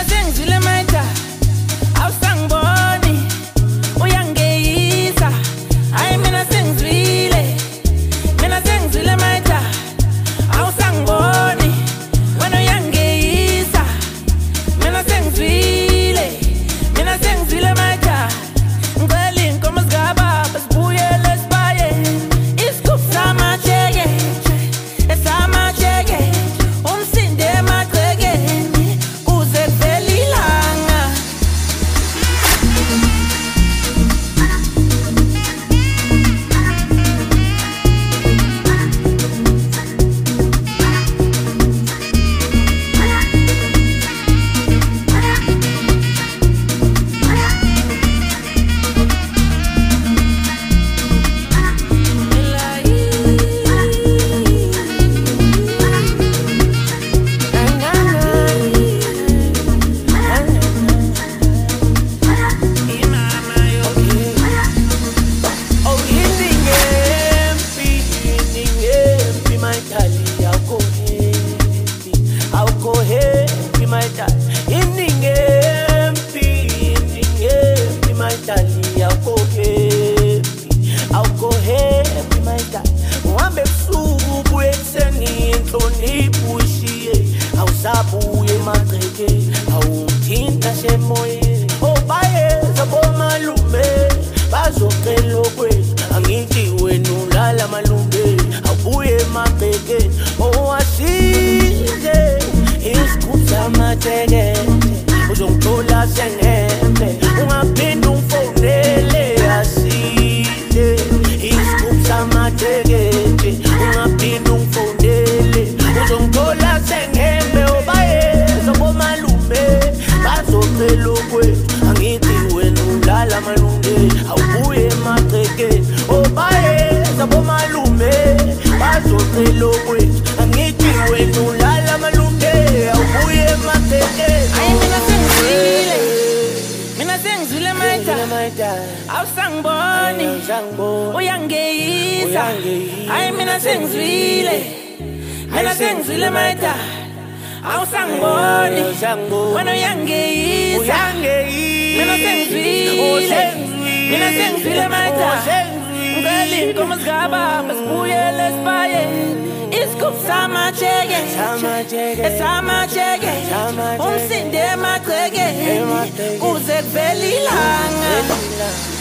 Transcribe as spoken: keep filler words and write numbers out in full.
sengizwile maita awusangiboni uyangeyisa hayi mina sengizwile mina sengizwile maita awusangiboni wena uyangeyisa mina sengizwile mina sengizwile maita ngicela inkomo zikababa sibuyele sibaye isigubhu samajeke esamajeke umsinde emagcekeni kuze kuvele ilanga awusabuye emagceke awuthinta semoyeni obayeza bomalume bazocela okwethu angithi wena ulala malume awubuye emabhekeni owasize isigubhu samajeke uzongithola sengembe ungaphinde ungifowunele asile isigubhu samajeke ungaphinde ungifowunele uzongithola sengembe obayeza bomalume bazocela okwethu angithi wena ulala malunge awubuye emagcekeni obayeza bomalume bazocela okwethu angithi wena ulala malunge awubuye emagcekeni hayi mina sengizwile mina sengizwile maita awusangiboni uyangeyisa hayi mina sengizwile mina sengizwile maita awusangiboni wena uyangeyisa mina sengizwile mina sengizwile maita ngicela inkomo zikababa sibuyele sibaye isigubhu samajeke esamajeke umsinde emagcekeni kuze kuvele ilanga